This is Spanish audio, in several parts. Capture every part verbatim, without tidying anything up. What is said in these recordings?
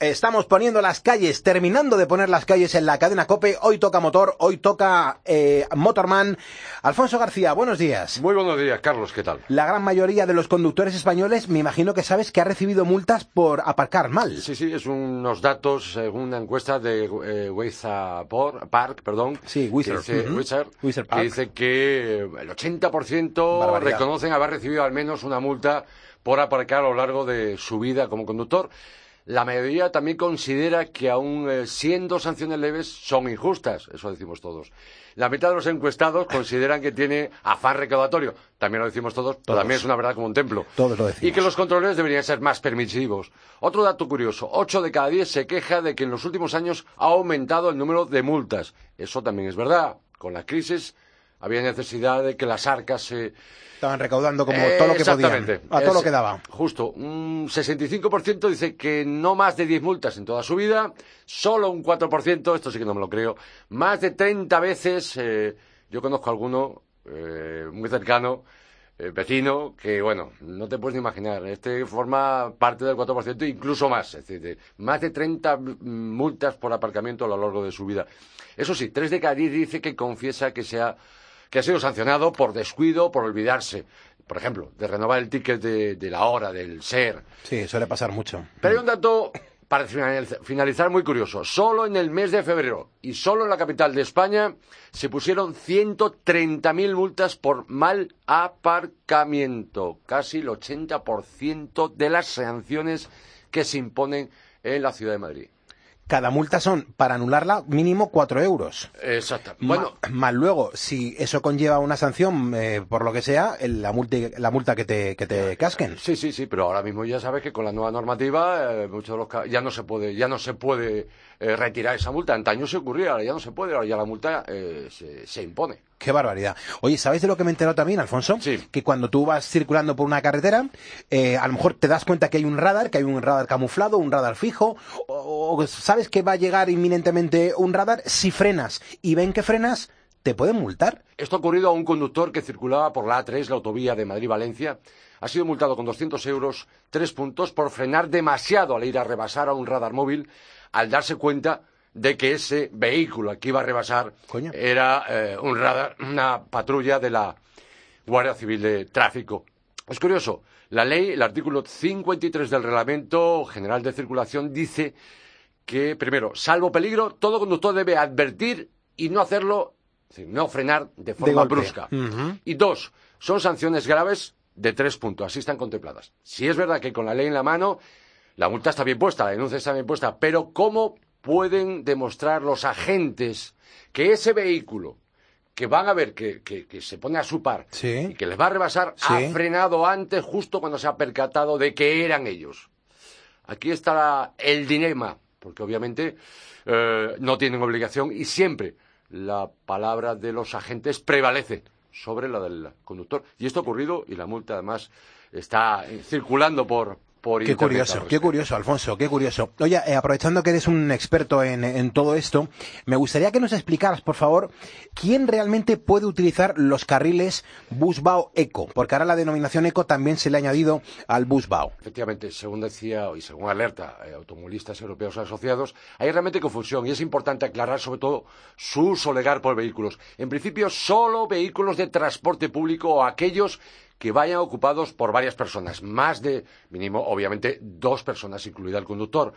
Estamos poniendo las calles, terminando de poner las calles en la cadena COPE. Hoy toca motor, hoy toca eh, Motorman. Alfonso García, buenos días. Muy buenos días, Carlos, ¿qué tal? La gran mayoría de los conductores españoles, me imagino que sabes que ha recibido multas por aparcar mal. Sí, sí, es unos datos, según una encuesta de eh, Weiza Park, perdón. Sí, Wizard. Que dice, Uh-huh. Wizard, Wizard que Park. dice que el ochenta por ciento Barbaridad. reconocen haber recibido al menos una multa por aparcar a lo largo de su vida como conductor. La mayoría también considera que aun eh, siendo sanciones leves son injustas, eso decimos todos. La mitad de los encuestados consideran que tiene afán recaudatorio, también lo decimos todos, pero Todos. también es una verdad como un templo. Todos lo decimos. Y que los controles deberían ser más permisivos. Otro dato curioso, ocho de cada diez se queja de que en los últimos años ha aumentado el número de multas. Eso también es verdad. Con la crisis había necesidad de que las arcas se... Estaban recaudando como todo lo que podían, a todo Es- lo que daba. Justo, un sesenta y cinco por ciento dice que no más de diez multas en toda su vida, solo un cuatro por ciento, esto sí que no me lo creo, más de treinta veces, eh, yo conozco a alguno eh, muy cercano, eh, vecino, que bueno, no te puedes ni imaginar, este forma parte del cuatro por ciento, incluso más, es decir, de- más de treinta mm, multas por aparcamiento a lo largo de su vida. Eso sí, tres de cada diez dice que confiesa que se ha que ha sido sancionado por descuido, por olvidarse, por ejemplo, de renovar el ticket de, de la hora, del SER. Sí, suele pasar mucho. Pero hay un dato, para finalizar, muy curioso. Solo en el mes de febrero, y solo en la capital de España, se pusieron ciento treinta mil multas por mal aparcamiento. Casi el ochenta por ciento de las sanciones que se imponen en la ciudad de Madrid. Cada multa son, para anularla, mínimo cuatro euros. Exacto. Ma- Bueno, más luego, si eso conlleva una sanción, eh, por lo que sea, el- la multa, la multa que te, que te casquen. sí, sí, sí, pero ahora mismo ya sabes que con la nueva normativa eh, muchos de los ca- ya no se puede, ya no se puede eh, retirar esa multa. Antaño se ocurría, ahora ya no se puede, ahora ya la multa eh, se, se impone. Qué barbaridad. Oye, ¿sabes de lo que me he enterado también, Alfonso? Sí. Que cuando tú vas circulando por una carretera, eh, a lo mejor te das cuenta que hay un radar, que hay un radar camuflado, un radar fijo, o, o sabes que va a llegar inminentemente un radar. Si frenas y ven que frenas, te pueden multar. Esto ha ocurrido a un conductor que circulaba por la A tres, la autovía de Madrid-Valencia. Ha sido multado con doscientos euros, tres puntos, por frenar demasiado al ir a rebasar a un radar móvil, al darse cuenta de que ese vehículo que iba a rebasar Coño. era eh, un radar, una patrulla de la Guardia Civil de Tráfico. Es curioso, la ley, el artículo cincuenta y tres del Reglamento General de Circulación dice que, primero, salvo peligro, todo conductor debe advertir y no hacerlo, es decir, no frenar de forma golpe. brusca. Ujú. Y dos, son sanciones graves de tres puntos, así están contempladas. Si es verdad que con la ley en la mano, la multa está bien puesta, la denuncia está bien puesta, pero ¿cómo pueden demostrar los agentes que ese vehículo que van a ver que, que, que se pone a su par Sí. y que les va a rebasar Sí. ha frenado antes justo cuando se ha percatado de que eran ellos? Aquí está la- el dilema, porque obviamente eh, no tienen obligación y siempre la palabra de los agentes prevalece sobre la del conductor. Y esto ha ocurrido y la multa además está eh, circulando por, por Qué internet al curioso, qué respecto. curioso, Alfonso, qué curioso. Oye, eh, aprovechando que eres un experto en, en todo esto, me gustaría que nos explicaras, por favor, quién realmente puede utilizar los carriles Busbao Eco, porque ahora la denominación Eco también se le ha añadido al Busbao. Efectivamente, según decía y según alerta eh, automovilistas europeos asociados, hay realmente confusión y es importante aclarar sobre todo su uso legal por vehículos. En principio, solo vehículos de transporte público o aquellos que vayan ocupados por varias personas, más de, mínimo, obviamente, dos personas, incluida el conductor.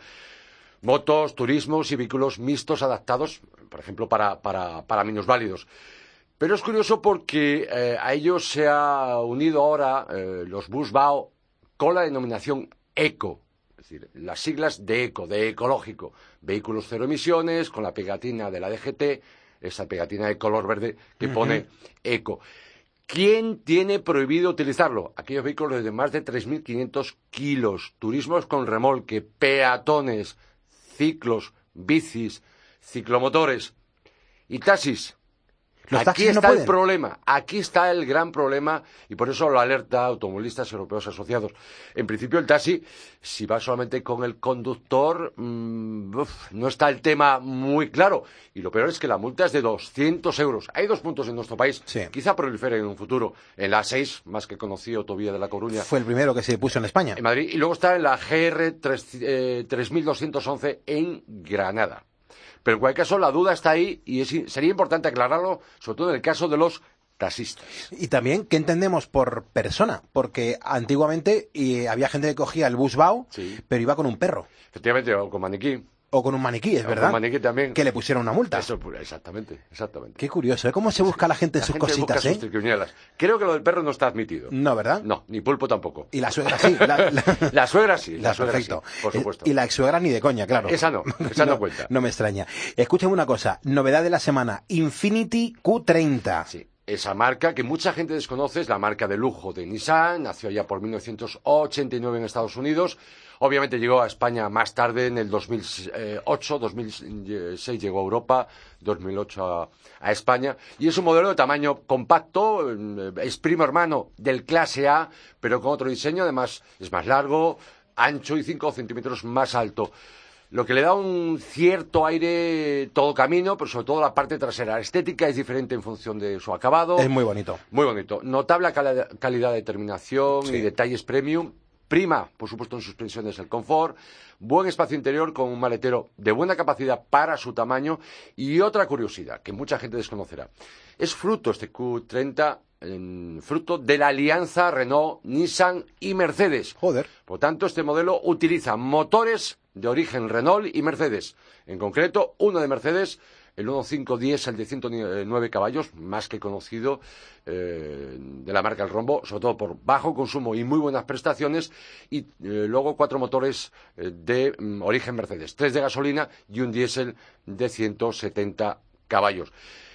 Motos, turismos y vehículos mixtos adaptados, por ejemplo, para, para, para minusválidos. Pero es curioso porque eh, a ellos se ha unido ahora eh, los Busbao con la denominación Eco, es decir, las siglas de Eco, de ecológico, vehículos cero emisiones, con la pegatina de la D G T, esa pegatina de color verde que pone Eco. ¿Quién tiene prohibido utilizarlo? Aquellos vehículos de más de tres mil quinientos kilos, turismos con remolque, peatones, ciclos, bicis, ciclomotores y taxis. Los aquí taxis no está pueden. el problema, aquí está el gran problema y por eso lo alerta Automovilistas Europeos Asociados. En principio el taxi, si va solamente con el conductor, mmm, uf, no está el tema muy claro. Y lo peor es que la multa es de doscientos euros. Hay dos puntos en nuestro país, sí. quizá proliferen en un futuro. En la A seis, más que conocido, autovía de La Coruña. Fue el primero que se puso en España. En Madrid. Y luego está en la G R tres mil doscientos once en Granada. Pero en cualquier caso, la duda está ahí y es, sería importante aclararlo, sobre todo en el caso de los taxistas. Y también, ¿qué entendemos por persona? Porque antiguamente y había gente que cogía el Busbao, sí. pero iba con un perro. Efectivamente, o con maniquí. O con un maniquí, es o verdad. Con maniquí también. Que le pusieron una multa. Eso, exactamente, exactamente. Qué curioso, ¿eh? ¿Cómo se busca la gente en la sus gente cositas, busca eh? sus triquiñuelas. Creo que lo del perro no está admitido. No, ¿verdad? No, ni pulpo tampoco. Y la suegra sí. La, la... la suegra sí, la, la suegra perfecto. sí, por supuesto. Y la ex-suegra ni de coña, claro. Esa no, esa no, no cuenta. No me extraña. Escúchame una cosa, novedad de la semana, Infiniti Q treinta. Sí. Esa marca que mucha gente desconoce es la marca de lujo de Nissan, nació ya por mil novecientos ochenta y nueve en Estados Unidos, obviamente llegó a España más tarde, en el dos mil ocho, dos mil seis llegó a Europa, dos mil ocho a, a España, y es un modelo de tamaño compacto, es primo hermano del clase A, pero con otro diseño, además es más largo, ancho y cinco centímetros más alto. Lo que le da un cierto aire todo camino, pero sobre todo la parte trasera. La estética es diferente en función de su acabado. Es muy bonito. Muy bonito. Notable cal calidad de terminación sí. y detalles premium. Prima, por supuesto, en suspensiones el confort. Buen espacio interior con un maletero de buena capacidad para su tamaño. Y otra curiosidad que mucha gente desconocerá. Es fruto este Q treinta... En fruto de la alianza Renault, Nissan y Mercedes. Joder. Por tanto, este modelo utiliza motores de origen Renault y Mercedes. En concreto, uno de Mercedes, el uno punto cinco diésel de ciento nueve caballos, más que conocido, eh, de la marca El Rombo, sobre todo por bajo consumo y muy buenas prestaciones, y eh, luego cuatro motores eh, de mm, origen Mercedes, tres de gasolina y un diésel de ciento setenta caballos.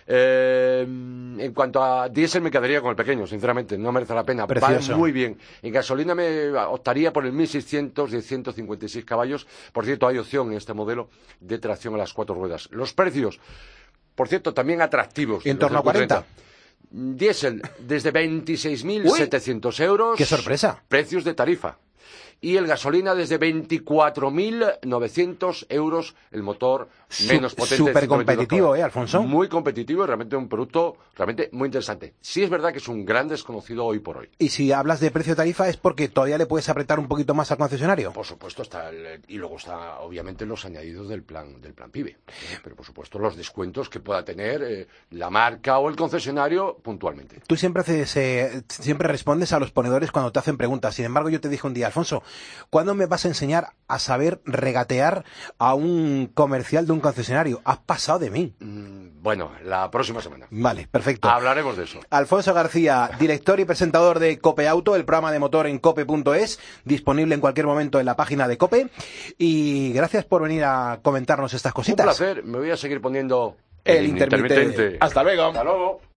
Eh, en cuanto a diésel me quedaría con el pequeño, sinceramente, no merece la pena. Precioso. Va muy bien. En gasolina me optaría por el mil seiscientos de ciento cincuenta y seis caballos. Por cierto, hay opción en este modelo de tracción a las cuatro ruedas. Los precios, por cierto, también atractivos. ¿En torno a cuarenta? Diésel desde veintiséis mil setecientos euros. ¡Qué sorpresa! Precios de tarifa. Y el gasolina desde veinticuatro mil novecientos euros, el motor menos potente. Súper competitivo, ¿eh, Alfonso? Muy competitivo y realmente un producto realmente muy interesante. Sí es verdad que es un gran desconocido hoy por hoy. Y si hablas de precio tarifa es porque todavía le puedes apretar un poquito más al concesionario. Por supuesto, está el, y luego está obviamente los añadidos del plan del plan PIBE. ¿eh? Pero por supuesto los descuentos que pueda tener eh, la marca o el concesionario puntualmente. Tú siempre haces, eh, siempre respondes a los ponedores cuando te hacen preguntas. Sin embargo, yo te dije un día, Alfonso, ¿cuándo me vas a enseñar a saber regatear a un comercial de un concesionario? Has pasado de mí. Mm, bueno, la próxima semana. Vale, perfecto. Hablaremos de eso. Alfonso García, director y presentador de Cope Auto, el programa de motor en cope punto es, disponible en cualquier momento en la página de Cope. Y gracias por venir a comentarnos estas cositas. Un placer. Me voy a seguir poniendo el, el intermitente. intermitente. Hasta luego. Hasta luego.